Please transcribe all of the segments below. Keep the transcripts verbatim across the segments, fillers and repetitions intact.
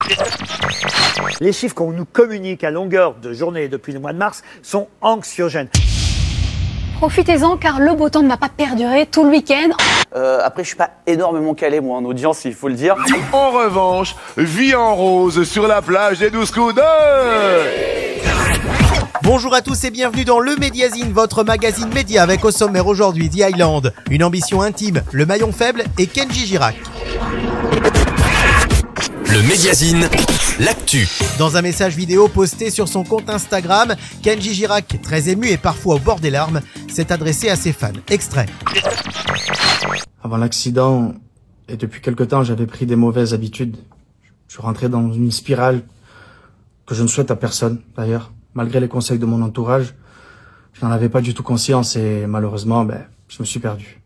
Les chiffres qu'on nous communique à longueur de journée depuis le mois de mars sont anxiogènes. Profitez-en car le beau temps ne va pas perdurer tout le week-end. Euh, après, je suis pas énormément calé, moi, en audience, il faut le dire. En revanche, vie en rose sur la plage des douze coups de... Bonjour à tous et bienvenue dans le Mediazine, votre magazine média avec au sommaire aujourd'hui The Island, une ambition intime, le maillon faible et Kenji Girac. Le Mediazine, l'actu. Dans un message vidéo posté sur son compte Instagram, Kenji Girac, très ému et parfois au bord des larmes, s'est adressé à ses fans. Extrait. Avant l'accident, et depuis quelque temps, j'avais pris des mauvaises habitudes. Je suis rentré dans une spirale que je ne souhaite à personne, d'ailleurs. Malgré les conseils de mon entourage, je n'en avais pas du tout conscience et malheureusement, ben, je me suis perdu.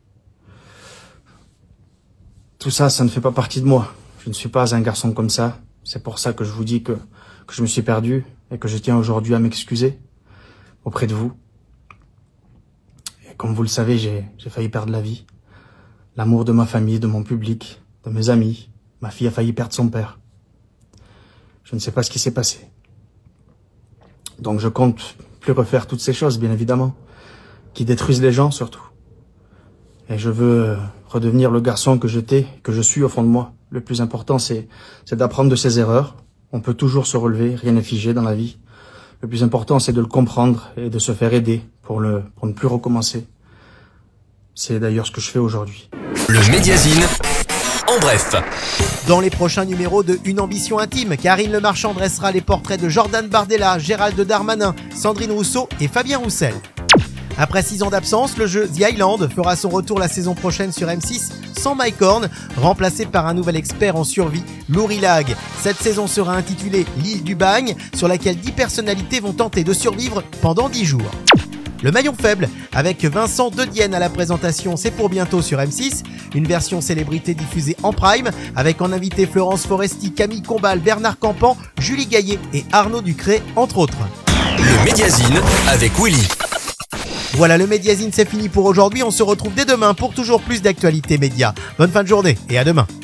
Tout ça, ça ne fait pas partie de moi. Je ne suis pas un garçon comme ça. C'est pour ça que je vous dis que, que je me suis perdu et que je tiens aujourd'hui à m'excuser auprès de vous. Et comme vous le savez, j'ai, j'ai failli perdre la vie. L'amour de ma famille, de mon public, de mes amis. Ma fille a failli perdre son père. Je ne sais pas ce qui s'est passé. Donc je compte plus refaire toutes ces choses, bien évidemment, qui détruisent les gens surtout. Et je veux redevenir le garçon que j'étais, que je suis au fond de moi. Le plus important, c'est, c'est d'apprendre de ses erreurs. On peut toujours se relever, rien n'est figé dans la vie. Le plus important, c'est de le comprendre et de se faire aider pour, le, pour ne plus recommencer. C'est d'ailleurs ce que je fais aujourd'hui. Le Mediazine, en bref. Dans les prochains numéros de Une ambition intime, Karine Le Marchand dressera les portraits de Jordan Bardella, Gérald Darmanin, Sandrine Rousseau et Fabien Roussel. Après six ans d'absence, le jeu The Island fera son retour la saison prochaine sur M six sans Mike Horn, remplacé par un nouvel expert en survie, Laurie Lag. Cette saison sera intitulée L'île du bagne, sur laquelle dix personnalités vont tenter de survivre pendant dix jours. Le maillon faible, avec Vincent Dedienne à la présentation, c'est pour bientôt sur M six. Une version célébrité diffusée en prime, avec en invité Florence Foresti, Camille Combal, Bernard Campan, Julie Gaillet et Arnaud Ducré, entre autres. Le Mediazine avec Willy. Voilà, le Mediazine, c'est fini pour aujourd'hui. On se retrouve dès demain pour toujours plus d'actualités médias. Bonne fin de journée et à demain.